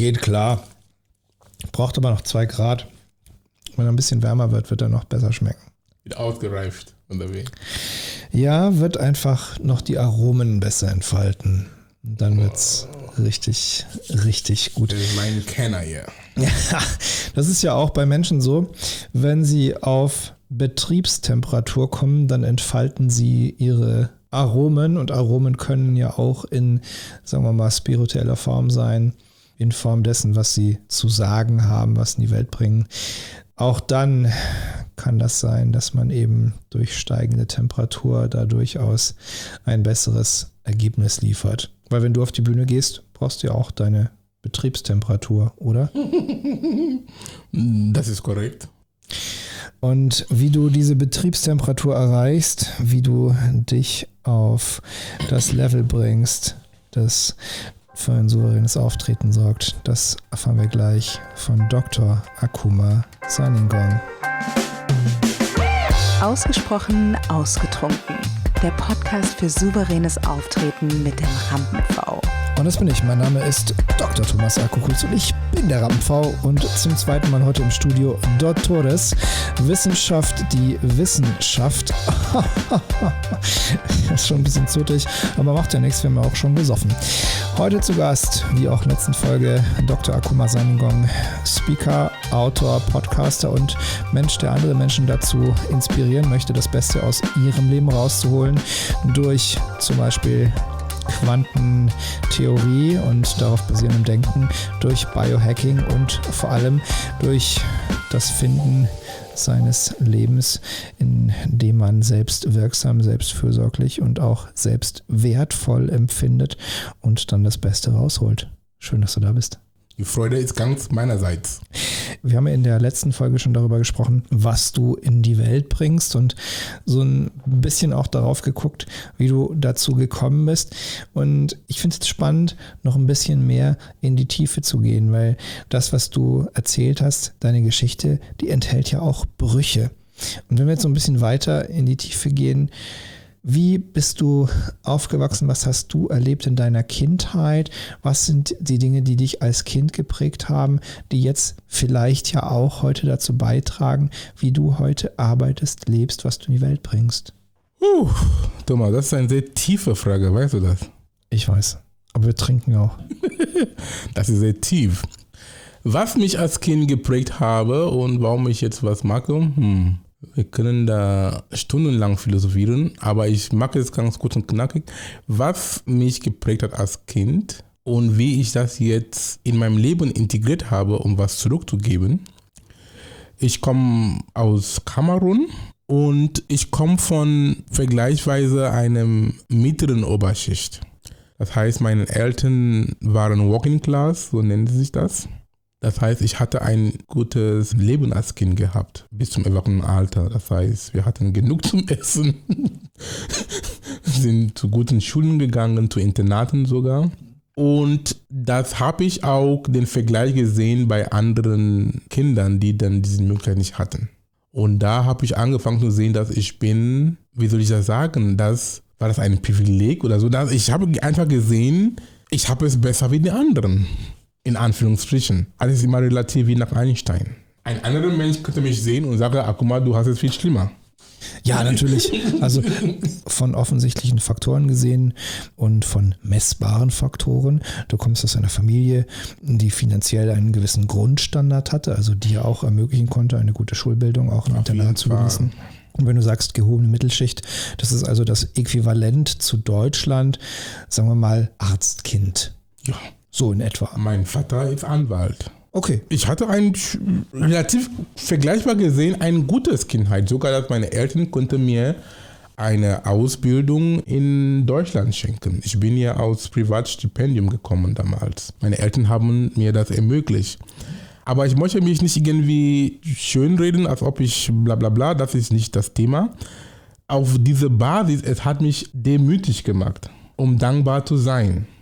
Geht klar. Braucht aber noch 2 Grad. Wenn er ein bisschen wärmer wird, wird er noch besser schmecken. Wird ausgereift, oder wie? Ja, wird einfach noch die Aromen besser entfalten. Dann wird es richtig, richtig gut. Das ist mein Kenner hier. Ja, das ist ja auch bei Menschen so, wenn sie auf Betriebstemperatur kommen, dann entfalten sie ihre Aromen und Aromen können ja auch in, sagen wir mal, spiritueller Form sein, in Form dessen, was sie zu sagen haben, was in die Welt bringen. Auch dann kann das sein, dass man eben durch steigende Temperatur da durchaus ein besseres Ergebnis liefert. Weil wenn du auf die Bühne gehst, brauchst du ja auch deine Betriebstemperatur, oder? Das ist korrekt. Und wie du diese Betriebstemperatur erreichst, wie du dich auf das Level bringst, das für ein souveränes Auftreten sorgt, das erfahren wir gleich von Dr. Akuma Saningong. Ausgesprochen ausgetrunken. Der Podcast für souveränes Auftreten mit dem Rampen-V. Und das bin ich. Mein Name ist Dr. Thomas Akukulz und ich bin der Rampen-V und zum zweiten Mal heute im Studio Dottores. Wissenschaft, die Wissenschaft. Das ist schon ein bisschen zotig, aber macht ja nichts, wir haben ja auch schon gesoffen. Heute zu Gast, wie auch in der letzten Folge, Dr. Akuma Saningong, Speaker, Autor, Podcaster und Mensch, der andere Menschen dazu inspirieren möchte, das Beste aus ihrem Leben rauszuholen, durch zum Beispiel Quantentheorie und darauf basierendem Denken, durch Biohacking und vor allem durch das Finden seines Lebens, in dem man selbst wirksam, selbst fürsorglich und auch selbst wertvoll empfindet und dann das Beste rausholt. Schön, dass du da bist. Die Freude ist ganz meinerseits. Wir haben ja in der letzten Folge schon darüber gesprochen, was du in die Welt bringst und so ein bisschen auch darauf geguckt, wie du dazu gekommen bist. Und ich finde es spannend, noch ein bisschen mehr in die Tiefe zu gehen, weil das, was du erzählt hast, deine Geschichte, die enthält ja auch Brüche. Und wenn wir jetzt so ein bisschen weiter in die Tiefe gehen, wie bist du aufgewachsen? Was hast du erlebt in deiner Kindheit? Was sind die Dinge, die dich als Kind geprägt haben, die jetzt vielleicht ja auch heute dazu beitragen, wie du heute arbeitest, lebst, was du in die Welt bringst? Thomas, das ist eine sehr tiefe Frage, weißt du das? Ich weiß, aber wir trinken auch. Das ist sehr tief. Was mich als Kind geprägt habe und warum ich jetzt was mache, wir können da stundenlang philosophieren, aber ich mache es ganz kurz und knackig. Was mich geprägt hat als Kind und wie ich das jetzt in meinem Leben integriert habe, um was zurückzugeben. Ich komme aus Kamerun und ich komme von vergleichsweise einem mittleren Oberschicht. Das heißt, meine Eltern waren Working Class, so nennen sie sich das. Das heißt, ich hatte ein gutes Leben als Kind gehabt, bis zum Erwachsenenalter. Das heißt, wir hatten genug zum Essen, sind zu guten Schulen gegangen, zu Internaten sogar. Und das habe ich auch den Vergleich gesehen bei anderen Kindern, die dann diese Möglichkeit nicht hatten. Und da habe ich angefangen zu sehen, dass ich bin, wie soll ich das sagen, war das ein Privileg oder so. Ich habe einfach gesehen, ich habe es besser wie die anderen. In Anführungsstrichen. Alles ist immer relativ wie nach Einstein. Ein anderer Mensch könnte mich sehen und sagen, guck mal, du hast es viel schlimmer. Ja, natürlich. Also von offensichtlichen Faktoren gesehen und von messbaren Faktoren. Du kommst aus einer Familie, die finanziell einen gewissen Grundstandard hatte, also dir auch ermöglichen konnte, eine gute Schulbildung, auch ein Internat zu genießen. Und wenn du sagst gehobene Mittelschicht, das ist also das Äquivalent zu Deutschland, sagen wir mal Arztkind. Ja. So in etwa. Mein Vater ist Anwalt. Okay. Ich hatte relativ vergleichbar gesehen ein gutes Kindheit. Sogar dass meine Eltern konnten mir eine Ausbildung in Deutschland schenken. Ich bin ja aus Privatstipendium gekommen damals. Meine Eltern haben mir das ermöglicht. Aber ich möchte mich nicht irgendwie schönreden, als ob ich bla bla bla, das ist nicht das Thema. Auf diese Basis, es hat mich demütig gemacht, um dankbar zu sein.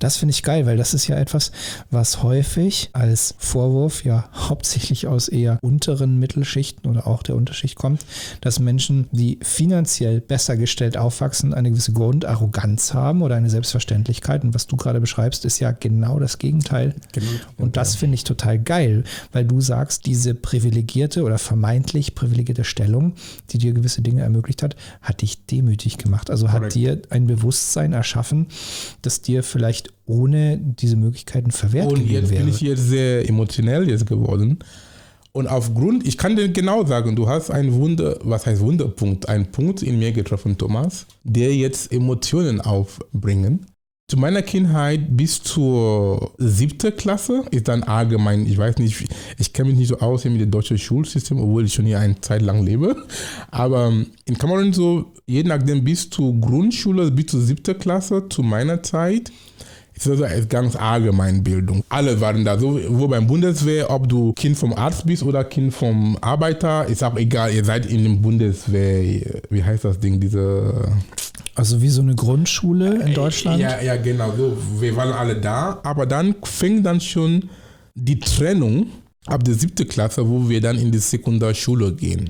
das finde ich geil, weil das ist ja etwas, was häufig als Vorwurf ja hauptsächlich aus eher unteren Mittelschichten oder auch der Unterschicht kommt, dass Menschen, die finanziell besser gestellt aufwachsen, eine gewisse Grundarroganz haben oder eine Selbstverständlichkeit. Und was du gerade beschreibst, ist ja genau das Gegenteil. Genau. Und das finde ich total geil, weil du sagst, diese privilegierte oder vermeintlich privilegierte Stellung, die dir gewisse Dinge ermöglicht hat, hat dich demütig gemacht. Also hat dir ein Bewusstsein erschaffen, das dir vielleicht ohne diese Möglichkeiten verwehrt gewesen wäre. Und jetzt bin ich jetzt sehr emotionell jetzt geworden. Und aufgrund, ich kann dir genau sagen, du hast einen Wunderpunkt, einen Punkt in mir getroffen, Thomas, der jetzt Emotionen aufbringen. Zu meiner Kindheit bis zur 7. Klasse ist dann allgemein, ich weiß nicht, ich kenne mich nicht so aus mit dem deutschen Schulsystem, obwohl ich schon hier eine Zeit lang lebe. Aber in Kamerun so, je nachdem bis zur Grundschule, bis zur 7. Klasse, zu meiner Zeit, ist das eine ganz allgemeine Bildung. Alle waren da, so wo beim Bundeswehr, ob du Kind vom Arzt bist oder Kind vom Arbeiter, ist auch egal, ihr seid in der Bundeswehr, wie heißt das Ding, Also wie so eine Grundschule in Deutschland? Ja, genau. So, wir waren alle da. Aber dann fing dann schon die Trennung ab der 7. Klasse, wo wir dann in die Sekundarschule gehen.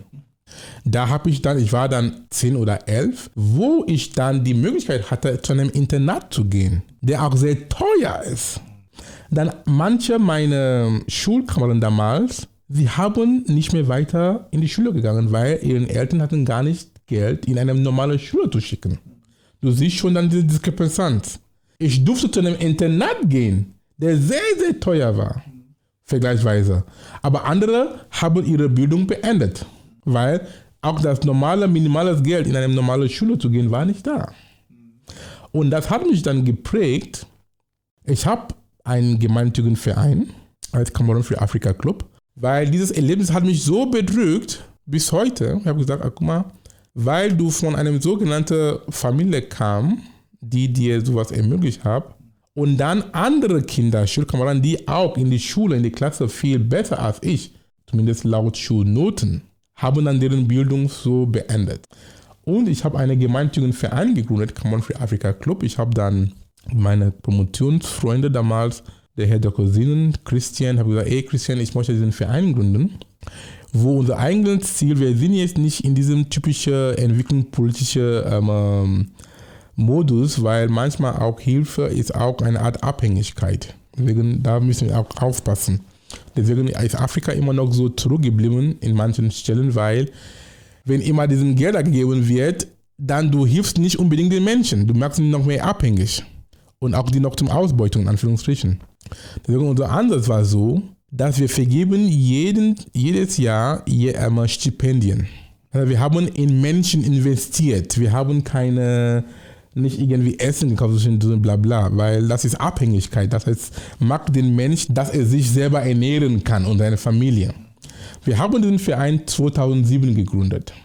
Da ich war dann 10 oder 11, wo ich dann die Möglichkeit hatte, zu einem Internat zu gehen, der auch sehr teuer ist. Dann manche meiner Schulkameraden damals, sie haben nicht mehr weiter in die Schule gegangen, weil ihre Eltern hatten gar nicht Geld, in eine normale Schule zu schicken. Du siehst schon dann diese Diskrepanz. Ich durfte zu einem Internat gehen, der sehr, sehr teuer war, vergleichsweise. Aber andere haben ihre Bildung beendet, weil auch das normale, minimales Geld in eine normale Schule zu gehen, war nicht da. Und das hat mich dann geprägt. Ich habe einen gemeinnützigen Verein als Kamerun für Afrika Club, weil dieses Erlebnis hat mich so bedrückt bis heute. Ich habe gesagt, guck mal, weil du von einer sogenannten Familie kam, die dir sowas ermöglicht hat, und dann andere Kinder, Schulkameraden, die auch in die Schule, in die Klasse viel besser als ich, zumindest laut Schulnoten, haben dann deren Bildung so beendet. Und ich habe einen gemeinnützigen Verein gegründet, Kamerun für Afrika Club. Ich habe dann meine Promotionsfreunde damals, der Herr Dr. Sinnen, Christian, habe gesagt, Christian, ich möchte diesen Verein gründen, wo unser eigenes Ziel, wir sind jetzt nicht in diesem typischen entwicklungspolitischen Modus, weil manchmal auch Hilfe ist auch eine Art Abhängigkeit. Deswegen, da müssen wir auch aufpassen. Deswegen ist Afrika immer noch so zurückgeblieben in manchen Stellen, weil wenn immer diesen Gelder gegeben wird, dann du hilfst nicht unbedingt den Menschen. Du machst ihn noch mehr abhängig und auch die noch zum Ausbeutung, in Anführungsstrichen. Deswegen unser Ansatz war so, dass wir vergeben jedes Jahr Stipendien. Wir haben in Menschen investiert. Wir haben nicht irgendwie Essen gekauft, bla bla, weil das ist Abhängigkeit. Das heißt, macht den Mensch, dass er sich selber ernähren kann und seine Familie. Wir haben diesen Verein 2007 gegründet,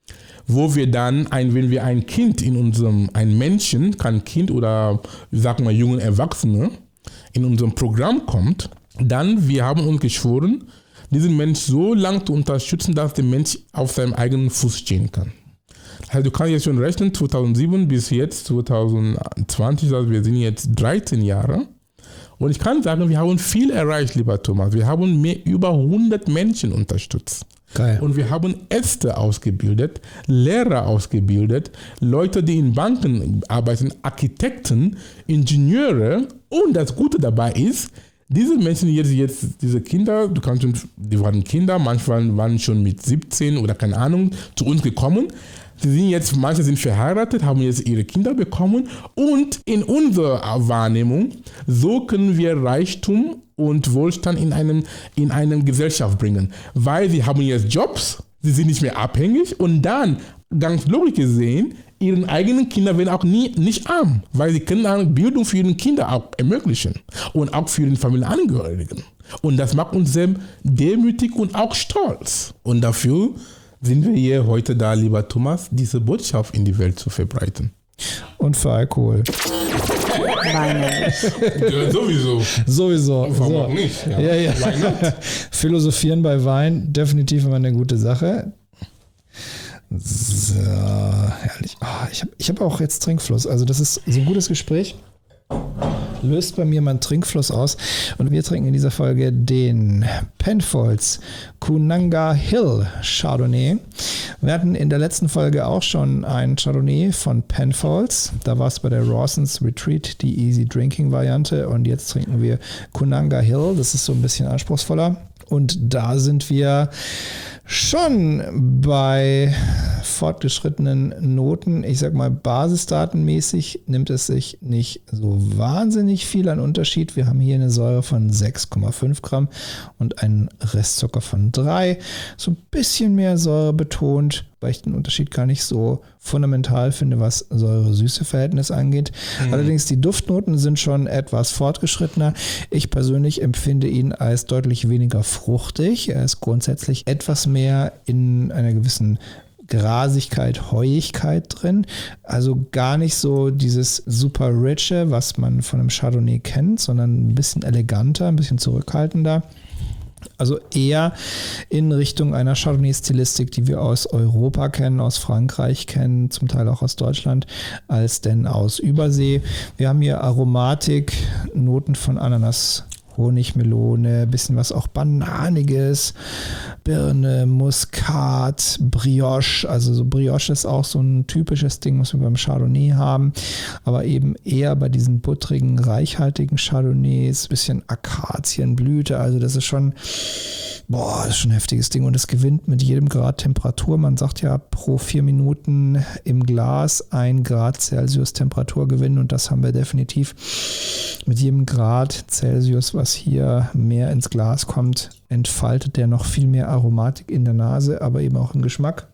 wo wir dann, wenn wir ein Kind ein Menschen, kein Kind oder, sagen wir, jungen Erwachsene, in unserem Programm kommt, dann, wir haben uns geschworen, diesen Mensch so lange zu unterstützen, dass der Mensch auf seinem eigenen Fuß stehen kann. Also du kannst jetzt schon rechnen, 2007 bis jetzt 2020, also wir sind jetzt 13 Jahre. Und ich kann sagen, wir haben viel erreicht, lieber Thomas. Wir haben über 100 Menschen unterstützt. Geil. Und wir haben Ärzte ausgebildet, Lehrer ausgebildet, Leute, die in Banken arbeiten, Architekten, Ingenieure. Und das Gute dabei ist, diese Menschen jetzt diese Kinder, die waren Kinder, manchmal waren schon mit 17 oder keine Ahnung zu uns gekommen. Manche sind verheiratet, haben jetzt ihre Kinder bekommen, und in unserer Wahrnehmung, so können wir Reichtum und Wohlstand in eine Gesellschaft bringen, weil sie haben jetzt Jobs, sie sind nicht mehr abhängig, und dann, ganz logisch gesehen, ihren eigenen Kinder werden auch nicht arm, weil sie können dann Bildung für ihre Kinder auch ermöglichen und auch für den Familienangehörigen. Und das macht uns sehr demütig und auch stolz. Und dafür sind wir hier heute da, lieber Thomas, diese Botschaft in die Welt zu verbreiten. Und für Alkohol. Weine. Sowieso. Warum auch nicht? Ja. Philosophieren bei Wein, definitiv immer eine gute Sache. So, herrlich. Ich hab auch jetzt Trinkfluss. Also das ist so ein gutes Gespräch. löst bei mir meinen Trinkfluss aus und wir trinken in dieser Folge den Penfolds Koonunga Hill Chardonnay. Wir hatten in der letzten Folge auch schon einen Chardonnay von Penfolds. Da war es bei der Rawson's Retreat die Easy Drinking Variante und jetzt trinken wir Koonunga Hill. Das ist so ein bisschen anspruchsvoller. Und da sind wir schon bei fortgeschrittenen Noten. Ich sag mal, basisdatenmäßig nimmt es sich nicht so wahnsinnig viel an Unterschied. Wir haben hier eine Säure von 6,5 Gramm und einen Restzucker von 3. So ein bisschen mehr Säure betont, weil ich den Unterschied gar nicht so fundamental finde, was Säure-Süße-Verhältnis angeht. Allerdings die Duftnoten sind schon etwas fortgeschrittener. Ich persönlich empfinde ihn als deutlich weniger fruchtig. Er ist grundsätzlich etwas mehr in einer gewissen Grasigkeit, Heuigkeit drin. Also gar nicht so dieses super riche, was man von einem Chardonnay kennt, sondern ein bisschen eleganter, ein bisschen zurückhaltender. Also eher in Richtung einer Chardonnay-Stilistik, die wir aus Europa kennen, aus Frankreich kennen, zum Teil auch aus Deutschland, als denn aus Übersee. Wir haben hier Aromatik, Noten von Ananas, Honigmelone, bisschen was auch Bananiges, Birne, Muskat, Brioche. Also so Brioche ist auch so ein typisches Ding, was wir beim Chardonnay haben, aber eben eher bei diesen buttrigen, reichhaltigen Chardonnays, bisschen Akazienblüte. Also das ist schon, das ist schon ein heftiges Ding und es gewinnt mit jedem Grad Temperatur. Man sagt ja pro 4 Minuten im Glas 1 Grad Celsius Temperatur gewinnen und das haben wir definitiv mit jedem Grad Celsius, was hier mehr ins Glas kommt, entfaltet der noch viel mehr Aromatik in der Nase, aber eben auch im Geschmack.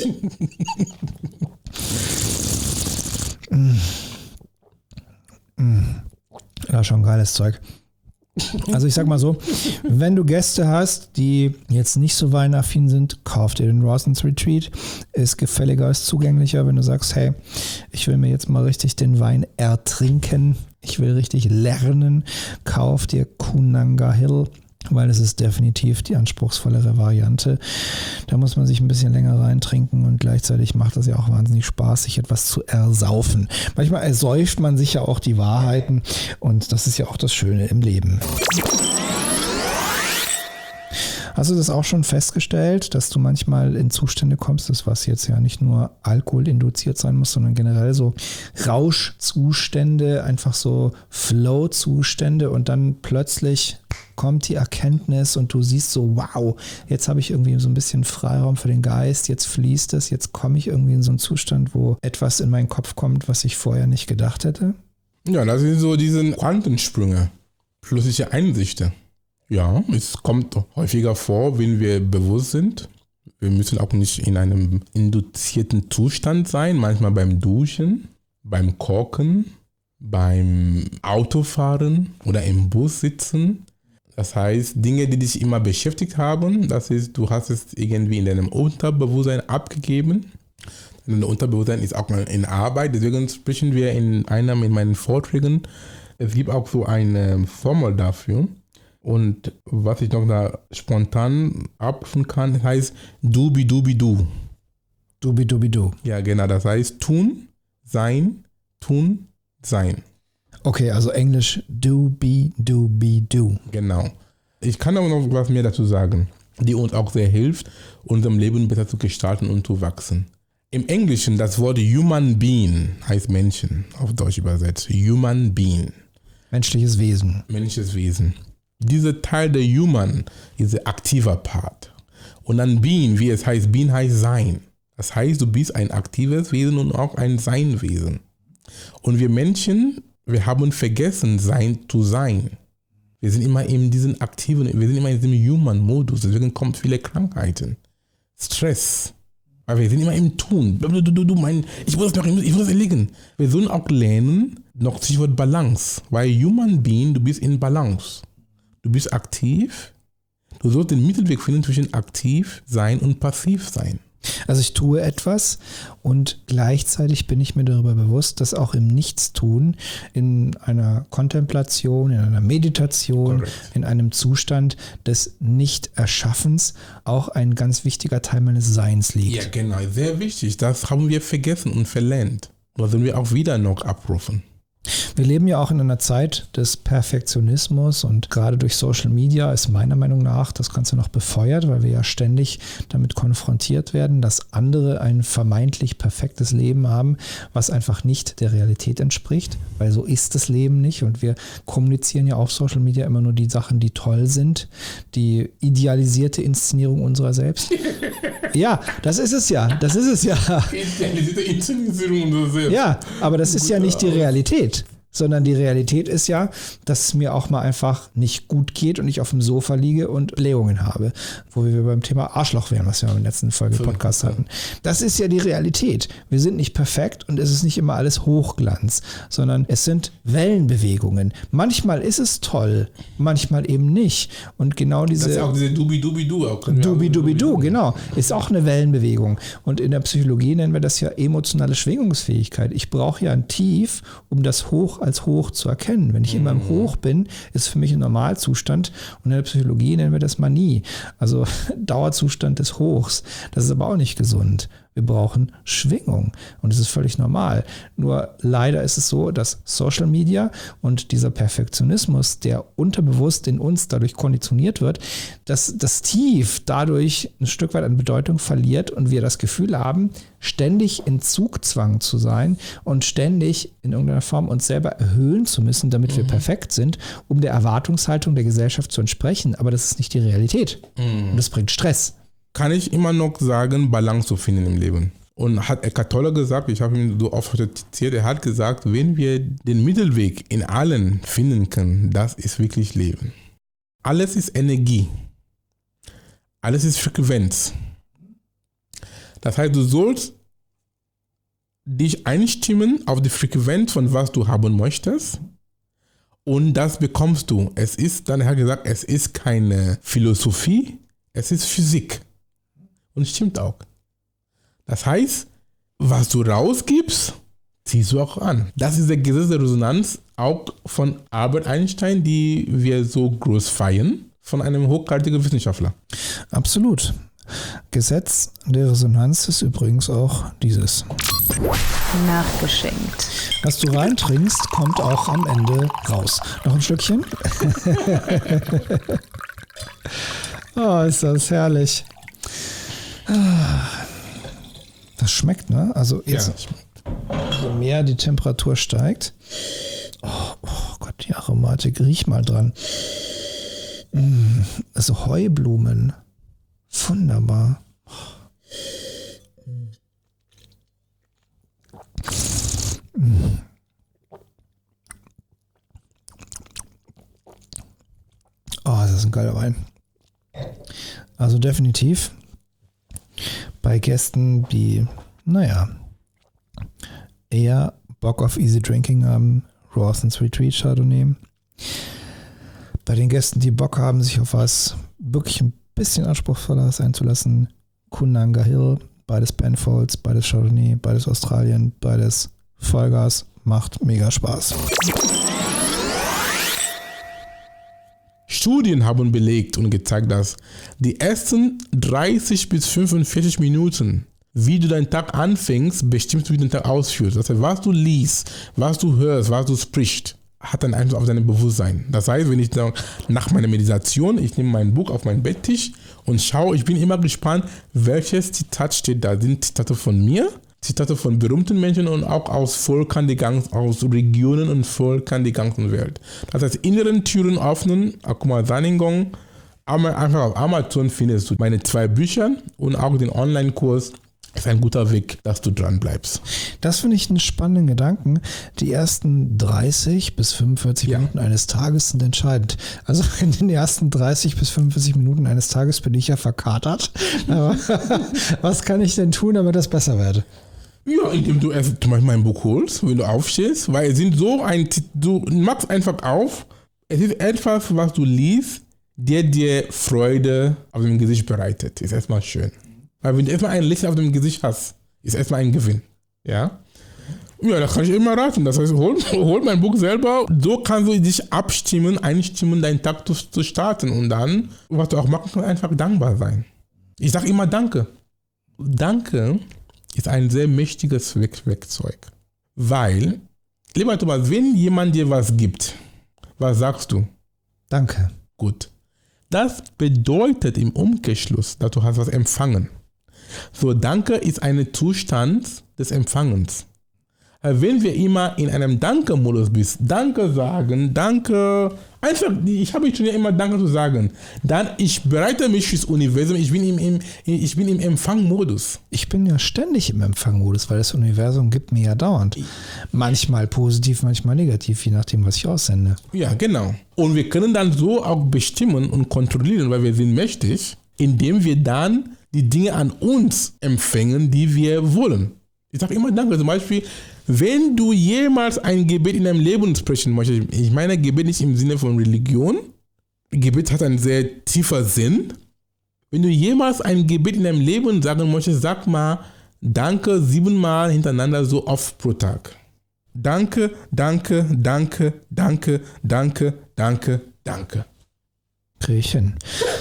Ja, schon geiles Zeug. Also ich sag mal so, wenn du Gäste hast, die jetzt nicht so weinaffin sind, kauf dir den Rawson's Retreat. Ist gefälliger, ist zugänglicher, wenn du sagst, hey, ich will mir jetzt mal richtig den Wein ertrinken, ich will richtig lernen, kauf dir Koonunga Hill, weil es ist definitiv die anspruchsvollere Variante. Da muss man sich ein bisschen länger reintrinken und gleichzeitig macht das ja auch wahnsinnig Spaß, sich etwas zu ersaufen. Manchmal ersäuft man sich ja auch die Wahrheiten und das ist ja auch das Schöne im Leben. Hast du das auch schon festgestellt, dass du manchmal in Zustände kommst, das was jetzt ja nicht nur Alkohol induziert sein muss, sondern generell so Rauschzustände, einfach so Flow-Zustände und dann plötzlich kommt die Erkenntnis und du siehst so, wow, jetzt habe ich irgendwie so ein bisschen Freiraum für den Geist, jetzt fließt es, jetzt komme ich irgendwie in so einen Zustand, wo etwas in meinen Kopf kommt, was ich vorher nicht gedacht hätte? Ja, das sind so diese Quantensprünge, plötzliche Einsichten. Ja, es kommt häufiger vor, wenn wir bewusst sind. Wir müssen auch nicht in einem induzierten Zustand sein, manchmal beim Duschen, beim Kochen, beim Autofahren oder im Bus sitzen. Das heißt, Dinge, die dich immer beschäftigt haben, das ist, du hast es irgendwie in deinem Unterbewusstsein abgegeben. Dein Unterbewusstsein ist auch mal in Arbeit, deswegen sprechen wir in meinen Vorträgen. Es gibt auch so eine Formel dafür. Und was ich noch da spontan abrufen kann, heißt Dubi-Dubi-Du. Dubi-Dubi-Du. Ja, genau, das heißt tun, sein. Okay, also Englisch Dubi-Dubi-Du. Genau. Ich kann aber noch was mehr dazu sagen, die uns auch sehr hilft, unserem Leben besser zu gestalten und zu wachsen. Im Englischen das Wort Human Being heißt Menschen, auf Deutsch übersetzt. Human Being. Menschliches Wesen. Menschliches Wesen. Dieser Teil der Human ist der aktive Part. Und dann Being, wie es heißt, Being heißt Sein. Das heißt, du bist ein aktives Wesen und auch ein Seinwesen. Und wir Menschen, wir haben vergessen, zu sein. Wir sind immer in diesem aktiven, wir sind immer in diesem Human-Modus. Deswegen kommen viele Krankheiten. Stress. Weil wir sind immer im Tun. Ich muss das erledigen. Wir sollen auch lernen, noch Stichwort Balance. Weil Human Being, du bist in Balance. Du bist aktiv. Du sollst den Mittelweg finden zwischen aktiv sein und passiv sein. Also ich tue etwas und gleichzeitig bin ich mir darüber bewusst, dass auch im Nichtstun, in einer Kontemplation, in einer Meditation, correct, in einem Zustand des Nicht-Erschaffens auch ein ganz wichtiger Teil meines Seins liegt. Ja, genau, sehr wichtig. Das haben wir vergessen und verlernt. Das sollen wir auch wieder noch abrufen. Wir leben ja auch in einer Zeit des Perfektionismus und gerade durch Social Media ist meiner Meinung nach das Ganze noch befeuert, weil wir ja ständig damit konfrontiert werden, dass andere ein vermeintlich perfektes Leben haben, was einfach nicht der Realität entspricht, weil so ist das Leben nicht und wir kommunizieren ja auf Social Media immer nur die Sachen, die toll sind, die idealisierte Inszenierung unserer selbst. Ja, das ist es ja. Idealisierte Inszenierung unserer selbst. Ja, aber das ist ja nicht die Realität. Sondern die Realität ist ja, dass es mir auch mal einfach nicht gut geht und ich auf dem Sofa liege und Blähungen habe, wo wir beim Thema Arschloch wären, was wir in der letzten Folge Podcast hatten. Das ist ja die Realität. Wir sind nicht perfekt und es ist nicht immer alles Hochglanz, sondern es sind Wellenbewegungen. Manchmal ist es toll, manchmal eben nicht. Und genau diese... Das ist auch diese Dubi-Dubi-Du. Dubi-Dubi-Du, genau. Ist auch eine Wellenbewegung. Und in der Psychologie nennen wir das ja emotionale Schwingungsfähigkeit. Ich brauche ja ein Tief, um das Hoch als hoch zu erkennen. Wenn ich immer im Hoch bin, ist es für mich ein Normalzustand und in der Psychologie nennen wir das Manie, also Dauerzustand des Hochs. Das ist aber auch nicht gesund. Wir brauchen Schwingung und das ist völlig normal. Nur leider ist es so, dass Social Media und dieser Perfektionismus, der unterbewusst in uns dadurch konditioniert wird, dass das Tief dadurch ein Stück weit an Bedeutung verliert und wir das Gefühl haben, ständig in Zugzwang zu sein und ständig in irgendeiner Form uns selber erhöhen zu müssen, damit wir perfekt sind, um der Erwartungshaltung der Gesellschaft zu entsprechen. Aber das ist nicht die Realität und das bringt Stress. Kann ich immer noch sagen, Balance zu finden im Leben. Und hat Eckhart Tolle gesagt, ich habe ihn so oft zitiert, er hat gesagt, wenn wir den Mittelweg in allen finden können, das ist wirklich Leben. Alles ist Energie. Alles ist Frequenz. Das heißt, du sollst dich einstimmen auf die Frequenz von was du haben möchtest und das bekommst du. Es ist, dann hat er gesagt, es ist keine Philosophie, es ist Physik. Und stimmt auch. Das heißt, was du rausgibst, ziehst du auch an. Das ist der Gesetz der Resonanz, auch von Albert Einstein, die wir so groß feiern, von einem hochkarätigen Wissenschaftler. Absolut. Gesetz der Resonanz ist übrigens auch dieses. Nachgeschenkt. Was du reintrinkst, kommt auch am Ende raus. Noch ein Stückchen? Oh, ist das herrlich. Das schmeckt, ne? Also jetzt, je mehr die Temperatur steigt. Oh Gott, die Aromatik, riech mal dran. Also Heublumen. Wunderbar. Oh, das ist ein geiler Wein. Also definitiv bei Gästen, die, eher Bock auf Easy Drinking haben, Rawson's Retreat Chardonnay. Bei den Gästen, die Bock haben, sich auf was wirklich ein bisschen anspruchsvolleres einzulassen, Koonunga Hill, beides Penfolds, beides Chardonnay, beides Australien, beides Vollgas, macht mega Spaß. Studien haben belegt und gezeigt, dass die ersten 30 bis 45 Minuten, wie du deinen Tag anfängst, bestimmt, wie du den Tag ausführst. Das heißt, was du liest, was du hörst, was du sprichst, hat einen Einfluss auf dein Bewusstsein. Das heißt, wenn ich dann nach meiner Meditation, ich nehme mein Buch auf meinen Betttisch und schaue, ich bin immer gespannt, welches Zitat steht da. Sind Zitate von mir, Zitate von berühmten Menschen und auch aus Völkern, aus Regionen und Völkern der ganzen Welt. Das heißt, inneren Türen öffnen, Akuma Saningong, einfach auf Amazon findest du meine 2 Bücher und auch den Online-Kurs. Ist ein guter Weg, dass du dran bleibst. Das finde ich einen spannenden Gedanken. Die ersten 30 bis 45 Minuten eines Tages sind entscheidend. Also in den ersten 30 bis 45 Minuten eines Tages bin ich ja verkatert. Aber was kann ich denn tun, damit das besser wird? Ja, indem du erst zum Beispiel mein Buch holst, wenn du aufstehst, weil es sind du machst einfach auf, es ist etwas, was du liest, der dir Freude auf dem Gesicht bereitet. Ist erstmal schön. Weil wenn du erstmal ein Lächeln auf dem Gesicht hast, ist erstmal ein Gewinn. Ja? Ja, da kann ich immer raten. Das heißt, hol mein Buch selber. So kannst du dich einstimmen, deinen Tag zu starten. Und dann, was du auch machen kannst, einfach dankbar sein. Ich sage immer Danke. Danke ist ein sehr mächtiges Werkzeug. Weil Lieber Thomas, wenn jemand dir was gibt, was sagst du? Danke. Gut. Das bedeutet im Umkehrschluss, dass du hast was empfangen. So, Danke ist ein Zustand des Empfangens. Wenn wir immer in einem Danke-Modus sind, Danke sagen, Danke, einfach, ich habe schon immer Danke zu sagen, dann ich bereite mich fürs Universum, ich bin im Empfang-Modus. Ich bin ja ständig im Empfang-Modus, weil das Universum gibt mir ja dauernd. Manchmal positiv, manchmal negativ, je nachdem, was ich aussende. Ja, genau. Und wir können dann so auch bestimmen und kontrollieren, weil wir sind mächtig, indem wir dann die Dinge an uns empfangen, die wir wollen. Ich sage immer Danke. Zum Beispiel, wenn du jemals ein Gebet in deinem Leben sprechen möchtest, ich meine Gebet nicht im Sinne von Religion, Gebet hat einen sehr tiefen Sinn. Wenn du jemals ein Gebet in deinem Leben sagen möchtest, sag mal Danke 7-mal hintereinander so oft pro Tag. Danke, danke, danke, danke, danke, danke, danke. Krieg ich hin.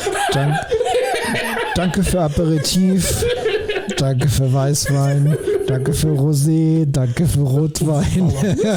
Danke für Aperitif. Danke für Weißwein, danke für Rosé, danke für Rotwein,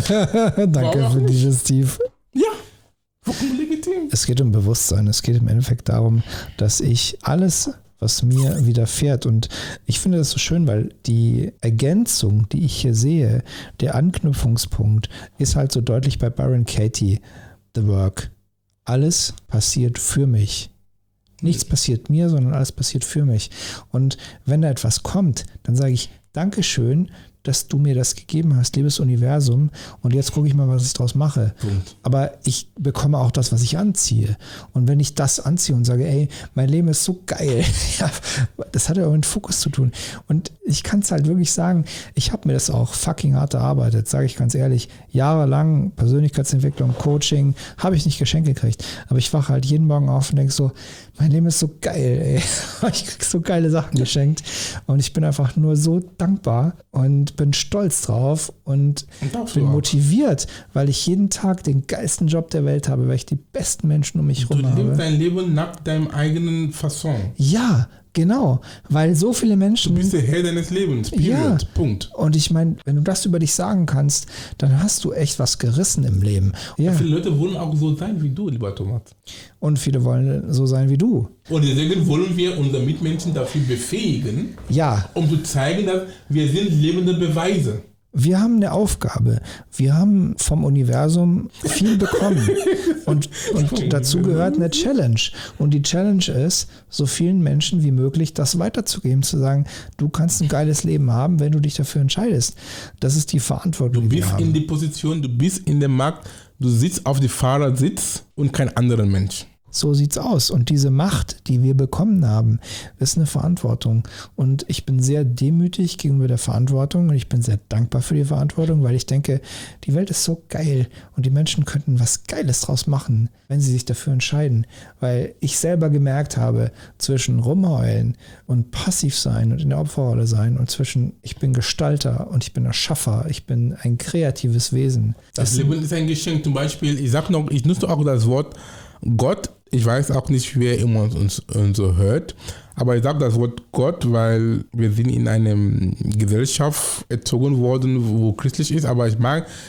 danke für Digestiv. Ja, vollkommen legitim. Es geht um Bewusstsein, es geht im Endeffekt darum, dass ich alles, was mir widerfährt, und ich finde das so schön, weil die Ergänzung, die ich hier sehe, der Anknüpfungspunkt, ist halt so deutlich bei Byron Katie, The Work. Alles passiert für mich. Nichts passiert mir, sondern alles passiert für mich. Und wenn da etwas kommt, dann sage ich, Dankeschön, dass du mir das gegeben hast, liebes Universum. Und jetzt gucke ich mal, was ich draus mache. Punkt. Aber ich bekomme auch das, was ich anziehe. Und wenn ich das anziehe und sage, ey, mein Leben ist so geil, ja, das hat ja auch mit Fokus zu tun. Und ich kann es halt wirklich sagen, ich habe mir das auch fucking hart erarbeitet, sage ich ganz ehrlich. Jahrelang Persönlichkeitsentwicklung, Coaching, habe ich nicht geschenkt gekriegt. Aber ich wache halt jeden Morgen auf und denke so, mein Leben ist so geil, ey. Ich kriege so geile Sachen geschenkt. Und ich bin einfach nur so dankbar und bin stolz drauf und bin motiviert, weil ich jeden Tag den geilsten Job der Welt habe, weil ich die besten Menschen um mich herum habe. Du lebst dein Leben nach deinem eigenen Fasson. Ja, genau, weil so viele Menschen... Du bist der Herr deines Lebens, period, ja. Punkt. Und ich meine, wenn du das über dich sagen kannst, dann hast du echt was gerissen im Leben. Ja. Viele Leute wollen auch so sein wie du, lieber Thomas. Und viele wollen so sein wie du. Und deswegen wollen wir unsere Mitmenschen dafür befähigen, ja, um zu zeigen, dass wir sind lebende Beweise. Wir haben eine Aufgabe. Wir haben vom Universum viel bekommen. Und dazu gehört eine Challenge. Und die Challenge ist, so vielen Menschen wie möglich das weiterzugeben, zu sagen, du kannst ein geiles Leben haben, wenn du dich dafür entscheidest. Das ist die Verantwortung, die wir haben. Du bist in die Position, du bist in dem Markt, du sitzt auf dem Fahrersitz und kein anderer Mensch. So sieht's aus. Und diese Macht, die wir bekommen haben, ist eine Verantwortung. Und ich bin sehr demütig gegenüber der Verantwortung und ich bin sehr dankbar für die Verantwortung, weil ich denke, die Welt ist so geil und die Menschen könnten was Geiles draus machen, wenn sie sich dafür entscheiden. Weil ich selber gemerkt habe, zwischen rumheulen und passiv sein und in der Opferrolle sein und zwischen ich bin Gestalter und ich bin Erschaffer, ich bin ein kreatives Wesen. Das Leben ist ein Geschenk. Zum Beispiel, ich nutze auch das Wort Gott. Ich weiß auch nicht, wer immer uns so hört, aber ich sage das Wort Gott, weil wir sind in einer Gesellschaft erzogen worden, wo christlich ist, aber ich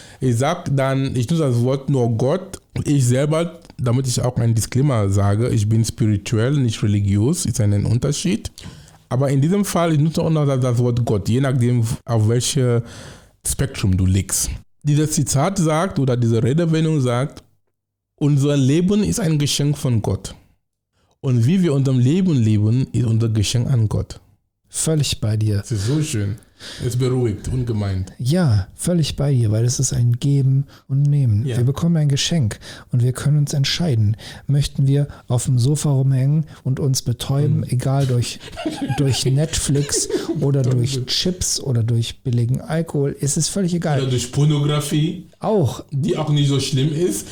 nutze das Wort nur Gott. Ich selber, damit ich auch einen Disclaimer sage, ich bin spirituell, nicht religiös, ist ein Unterschied. Aber in diesem Fall, ich nutze auch noch das Wort Gott, je nachdem, auf welches Spektrum du liegst. Dieses Zitat sagt, oder diese Redewendung sagt, unser Leben ist ein Geschenk von Gott. Und wie wir unser Leben leben, ist unser Geschenk an Gott. Völlig bei dir. Das ist so schön. Es beruhigt, ungemeint. Ja, völlig bei dir, weil es ist ein Geben und Nehmen. Ja. Wir bekommen ein Geschenk und wir können uns entscheiden. Möchten wir auf dem Sofa rumhängen und uns betäuben, egal durch Netflix oder durch Chips oder durch billigen Alkohol, ist es völlig egal. Oder durch Pornografie. Auch. Die auch nicht so schlimm ist.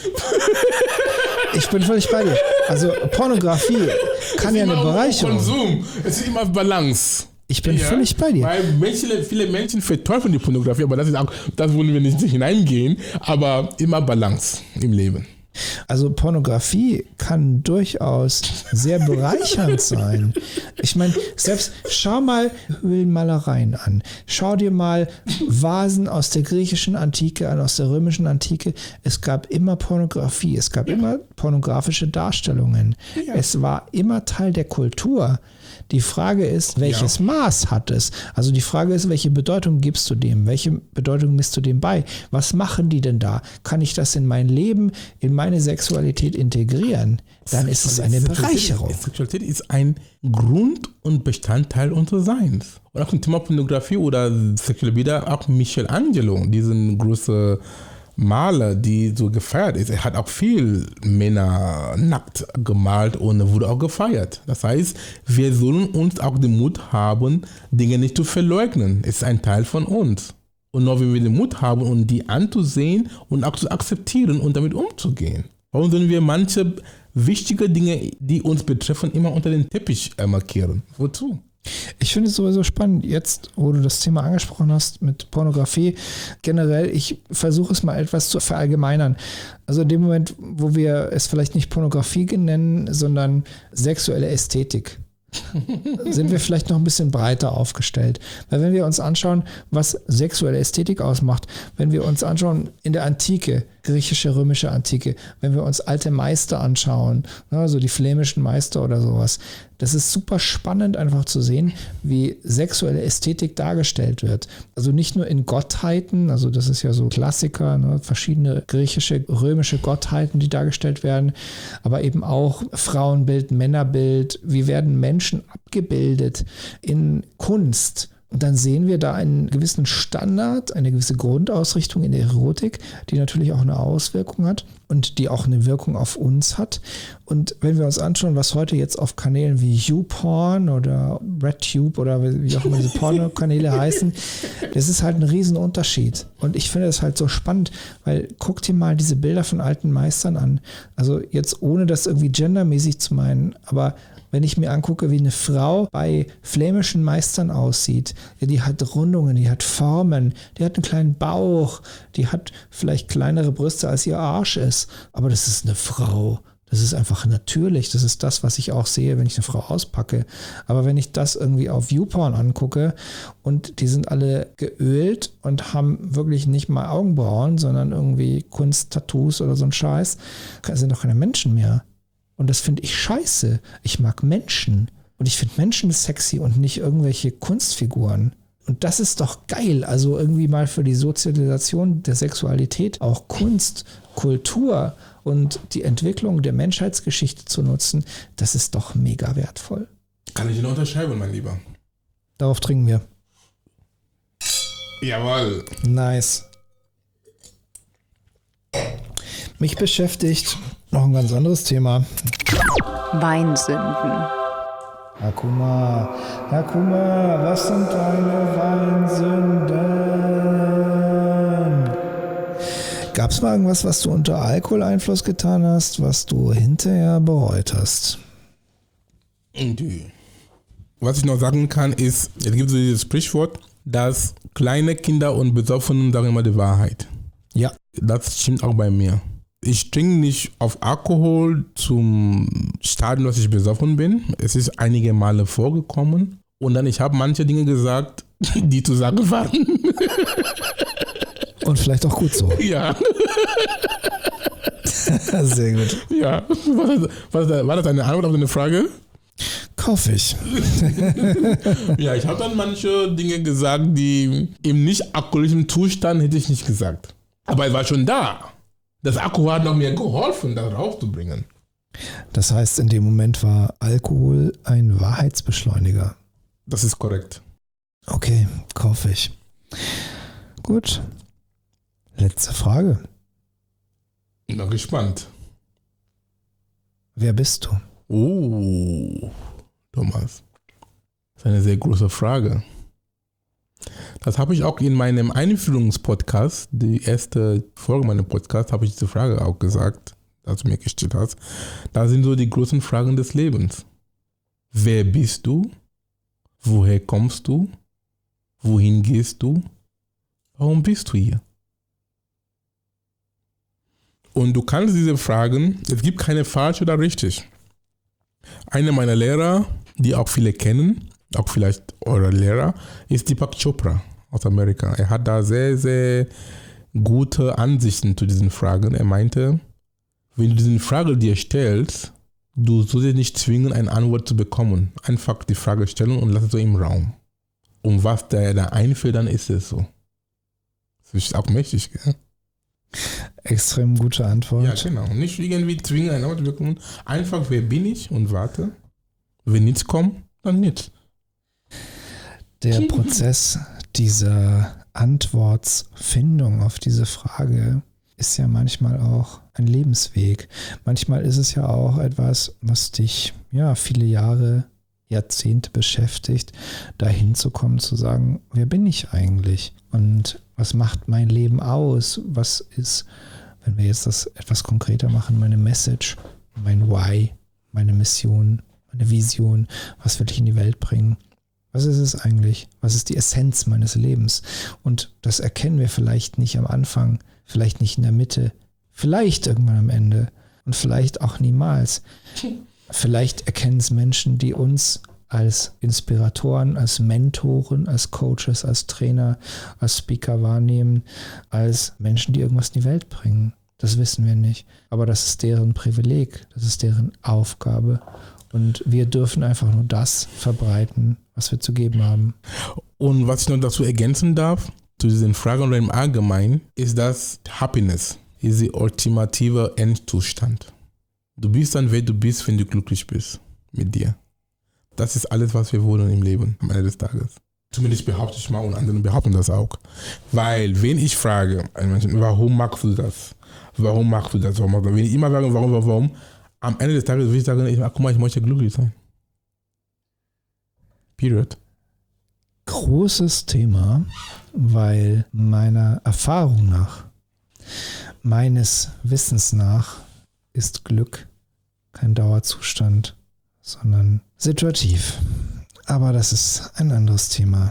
Ich bin völlig bei dir. Also Pornografie kann ja eine Bereicherung. Konsum. Es ist immer Balance. Ich bin völlig bei dir. Weil viele Menschen verteufeln die Pornografie, aber das wollen wir nicht hineingehen, aber immer Balance im Leben. Also Pornografie kann durchaus sehr bereichernd sein. Ich meine, selbst schau mal Höhlenmalereien an. Schau dir mal Vasen aus der griechischen Antike an, aus der römischen Antike. Es gab immer Pornografie, es gab immer pornografische Darstellungen. Ja. Es war immer Teil der Kultur. Die Frage ist, welches Maß hat es? Also die Frage ist, welche Bedeutung gibst du dem? Welche Bedeutung misst du dem bei? Was machen die denn da? Kann ich das in mein Leben, in meine Sexualität integrieren? Dann ist es eine Bereicherung. Sexualität ist ein Grund und Bestandteil unseres Seins. Und auch zum Thema Pornografie oder sexuelle Bilder, auch Michelangelo, diesen großen Maler, die so gefeiert ist. Er hat auch viel Männer nackt gemalt und wurde auch gefeiert. Das heißt, wir sollen uns auch den Mut haben, Dinge nicht zu verleugnen. Es ist ein Teil von uns. Und nur wenn wir den Mut haben, um die anzusehen und auch zu akzeptieren und damit umzugehen. Warum sollen wir manche wichtige Dinge, die uns betreffen, immer unter den Teppich markieren? Wozu? Ich finde es sowieso spannend, jetzt, wo du das Thema angesprochen hast mit Pornografie, generell, ich versuche es mal etwas zu verallgemeinern. Also in dem Moment, wo wir es vielleicht nicht Pornografie nennen, sondern sexuelle Ästhetik, sind wir vielleicht noch ein bisschen breiter aufgestellt. Weil wenn wir uns anschauen, was sexuelle Ästhetik ausmacht, wenn wir uns anschauen in der Antike, griechische, römische Antike, wenn wir uns alte Meister anschauen, also die flämischen Meister oder sowas, das ist super spannend einfach zu sehen, wie sexuelle Ästhetik dargestellt wird. Also nicht nur in Gottheiten, also das ist ja so Klassiker, ne, verschiedene griechische, römische Gottheiten, die dargestellt werden, aber eben auch Frauenbild, Männerbild, wie werden Menschen abgebildet in Kunst. Und dann sehen wir da einen gewissen Standard, eine gewisse Grundausrichtung in der Erotik, die natürlich auch eine Auswirkung hat und die auch eine Wirkung auf uns hat. Und wenn wir uns anschauen, was heute jetzt auf Kanälen wie YouPorn oder RedTube oder wie auch immer diese Pornokanäle heißen, das ist halt ein Riesenunterschied. Und ich finde das halt so spannend, weil guck dir mal diese Bilder von alten Meistern an. Also jetzt ohne das irgendwie gendermäßig zu meinen, aber wenn ich mir angucke, wie eine Frau bei flämischen Meistern aussieht, ja, die hat Rundungen, die hat Formen, die hat einen kleinen Bauch, die hat vielleicht kleinere Brüste, als ihr Arsch ist. Aber das ist eine Frau. Das ist einfach natürlich. Das ist das, was ich auch sehe, wenn ich eine Frau auspacke. Aber wenn ich das irgendwie auf YouPorn angucke und die sind alle geölt und haben wirklich nicht mal Augenbrauen, sondern irgendwie Kunsttattoos oder so ein Scheiß, sind doch keine Menschen mehr. Und das finde ich scheiße. Ich mag Menschen. Und ich finde Menschen sexy und nicht irgendwelche Kunstfiguren. Und das ist doch geil. Also irgendwie mal für die Sozialisation der Sexualität auch Kunst, Kultur und die Entwicklung der Menschheitsgeschichte zu nutzen, das ist doch mega wertvoll. Kann ich nur unterschreiben, mein Lieber. Darauf trinken wir. Jawohl. Nice. Mich beschäftigt noch ein ganz anderes Thema. Weinsünden. Hakuma, was sind deine Weinsünden? Gab es mal irgendwas, was du unter Alkoholeinfluss getan hast, was du hinterher bereut hast? Was ich noch sagen kann, ist, es gibt so dieses Sprichwort, dass kleine Kinder und Besoffenen sagen immer die Wahrheit. Ja. Das stimmt auch bei mir. Ich trinke nicht auf Alkohol zum Stadium, dass ich besoffen bin. Es ist einige Male vorgekommen. Und dann, ich habe manche Dinge gesagt, die zu sagen waren. Und vielleicht auch gut so. Ja. Sehr gut. Ja. War das eine Antwort auf deine Frage? Kauf ich. Ja, ich habe dann manche Dinge gesagt, die im nicht alkoholischen Zustand hätte ich nicht gesagt. Aber es war schon da. Das Alkohol hat noch mir geholfen, das rauszubringen. Das heißt, in dem Moment war Alkohol ein Wahrheitsbeschleuniger. Das ist korrekt. Okay, kaufe ich. Gut. Letzte Frage. Ich bin gespannt. Wer bist du? Oh, Thomas. Das ist eine sehr große Frage. Das habe ich auch in meinem Einführungspodcast, die erste Folge meines Podcasts, habe ich diese Frage auch gesagt, als du mir gestellt hast. Da sind so die großen Fragen des Lebens. Wer bist du? Woher kommst du? Wohin gehst du? Warum bist du hier? Und du kannst diese Fragen, es gibt keine falsch oder richtig. Einer meiner Lehrer, die auch viele kennen, auch vielleicht eure Lehrer, ist Deepak Chopra aus Amerika. Er hat da sehr, sehr gute Ansichten zu diesen Fragen. Er meinte, wenn du diese Frage dir stellst, du sollst dich nicht zwingen, eine Antwort zu bekommen. Einfach die Frage stellen und lass es so im Raum. Und was da einfällt, dann ist es so. Das ist auch mächtig, gell? Extrem gute Antwort. Ja, genau. Nicht irgendwie zwingen, eine Antwort zu bekommen. Einfach, wer bin ich und warte. Wenn nichts kommt, dann nichts. Der Prozess dieser Antwortfindung auf diese Frage ist ja manchmal auch ein Lebensweg. Manchmal ist es ja auch etwas, was dich viele Jahre, Jahrzehnte beschäftigt, dahin zu kommen, zu sagen, wer bin ich eigentlich? Und was macht mein Leben aus? Was ist, wenn wir jetzt das etwas konkreter machen, meine Message, mein Why, meine Mission, meine Vision, was will ich in die Welt bringen? Was ist es eigentlich? Was ist die Essenz meines Lebens? Und das erkennen wir vielleicht nicht am Anfang, vielleicht nicht in der Mitte, vielleicht irgendwann am Ende und vielleicht auch niemals. Vielleicht erkennen es Menschen, die uns als Inspiratoren, als Mentoren, als Coaches, als Trainer, als Speaker wahrnehmen, als Menschen, die irgendwas in die Welt bringen. Das wissen wir nicht. Aber das ist deren Privileg, das ist deren Aufgabe. Und wir dürfen einfach nur das verbreiten, was wir zu geben haben. Und was ich noch dazu ergänzen darf, zu diesen Fragen oder im Allgemeinen, ist, dass Happiness ist der ultimative Endzustand. Du bist dann, wer du bist, wenn du glücklich bist mit dir. Das ist alles, was wir wollen im Leben am Ende des Tages. Zumindest behaupte ich mal und andere behaupten das auch. Weil, wenn ich frage, warum magst du das? Warum machst du das? Wenn ich immer sage, warum, am Ende des Tages will ich sagen, guck mal, ich möchte glücklich sein. Period. Großes Thema, weil meiner Erfahrung nach, meines Wissens nach, ist Glück kein Dauerzustand, sondern situativ. Aber das ist ein anderes Thema.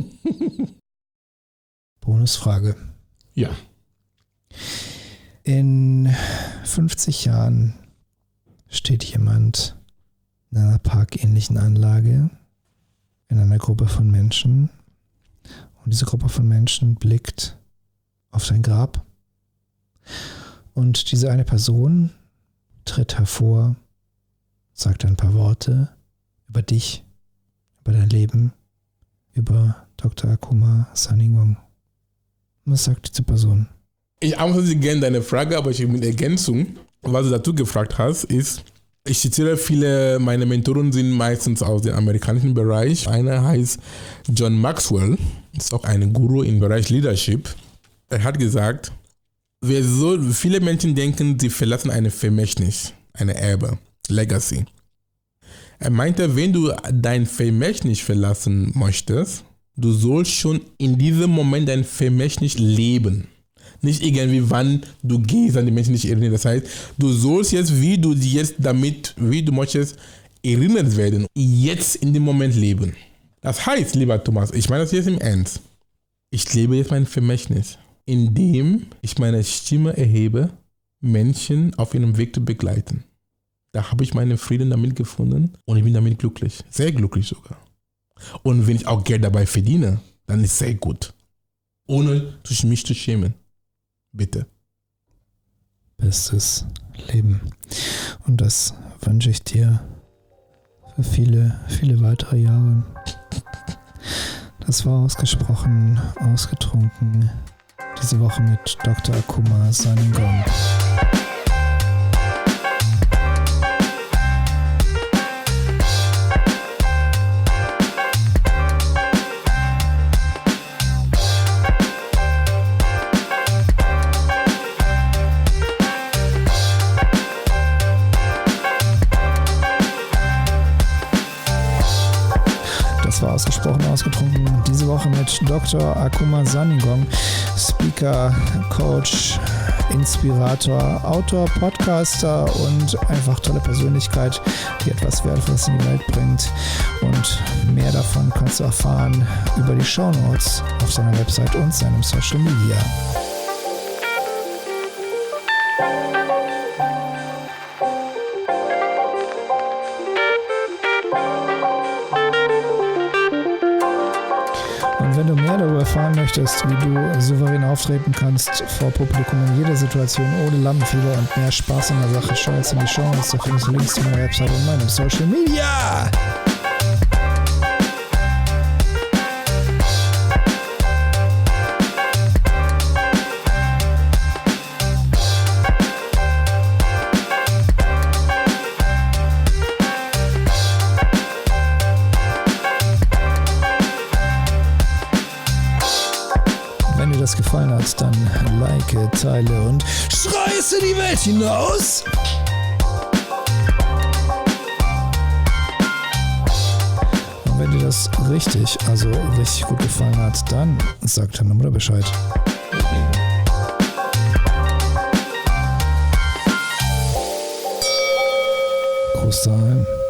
Bonusfrage. Ja. In 50 Jahren steht jemand in einer parkähnlichen Anlage in einer Gruppe von Menschen und diese Gruppe von Menschen blickt auf sein Grab und diese eine Person tritt hervor, sagt ein paar Worte über dich, über dein Leben, über Dr. Akuma Saningong. Was sagt diese Person? Ich antworte gerne deine Frage, aber ich habe mit Ergänzung, was du dazu gefragt hast, ist, ich zitiere viele, meine Mentoren sind meistens aus dem amerikanischen Bereich. Einer heißt John Maxwell, ist auch ein Guru im Bereich Leadership. Er hat gesagt, viele Menschen denken, sie verlassen eine Vermächtnis, eine Erbe, Legacy. Er meinte, wenn du dein Vermächtnis verlassen möchtest, du sollst schon in diesem Moment dein Vermächtnis leben. Nicht irgendwie, wann du gehst, an die Menschen nicht erinnern. Das heißt, du sollst jetzt, wie du möchtest, erinnert werden, jetzt in dem Moment leben. Das heißt, lieber Thomas, ich meine das jetzt im Ernst. Ich lebe jetzt mein Vermächtnis, indem ich meine Stimme erhebe, Menschen auf ihrem Weg zu begleiten. Da habe ich meinen Frieden damit gefunden und ich bin damit glücklich. Sehr glücklich sogar. Und wenn ich auch Geld dabei verdiene, dann ist es sehr gut. Ohne mich zu schämen. Bitte. Bestes Leben. Und das wünsche ich dir für viele, viele weitere Jahre. Das war ausgesprochen, ausgetrunken. Diese Woche mit Dr. Akuma Saningong. Ausgetrunken. Diese Woche mit Dr. Akuma Saningong, Speaker, Coach, Inspirator, Autor, Podcaster und einfach tolle Persönlichkeit, die etwas Wertvolles in die Welt bringt. Und mehr davon kannst du erfahren über die Shownotes auf seiner Website und seinem Social Media. möchtest, wie du souverän auftreten kannst vor Publikum in jeder Situation ohne Lampenfieber und mehr Spaß an der Sache, schau jetzt in die Shownotes, da findest du Links zu meiner Website und meinem Social Media. Wenn dir das gefallen hat, dann like, teile und schrei es in die Welt hinaus! Und wenn dir das richtig gut gefallen hat, dann sag deiner Mutter Bescheid. Gruß daheim.